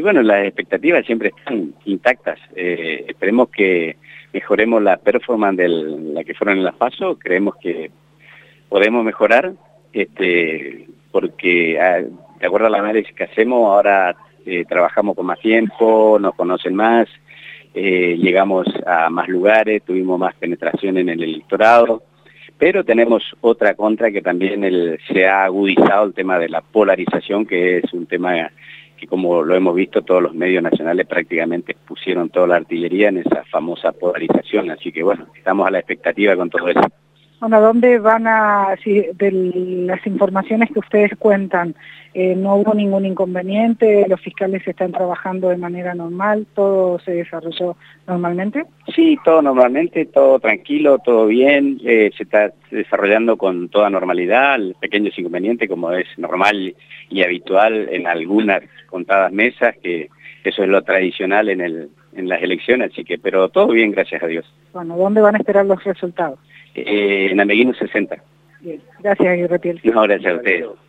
bueno, las expectativas siempre están intactas. Esperemos que mejoremos la performance de la que fueron en las PASO. Creemos que podemos mejorar, porque de acuerdo al análisis que hacemos, ahora trabajamos con más tiempo, nos conocen más, llegamos a más lugares, tuvimos más penetración en el electorado, pero tenemos otra contra que también se ha agudizado el tema de la polarización, que es un tema que, como lo hemos visto, todos los medios nacionales prácticamente pusieron toda la artillería en esa famosa polarización, así que bueno, estamos a la expectativa con todo eso. Bueno, ¿dónde van de las informaciones que ustedes cuentan, no hubo ningún inconveniente, los fiscales están trabajando de manera normal, todo se desarrolló normalmente? Sí, todo normalmente, todo tranquilo, todo bien, se está desarrollando con toda normalidad, pequeños inconvenientes como es normal y habitual en algunas contadas mesas, que eso es lo tradicional en las elecciones, así que, pero todo bien, gracias a Dios. Bueno, ¿dónde van a esperar los resultados? En Ameguino 60. Bien, gracias, Aguirre Piel. No, gracias a ustedes.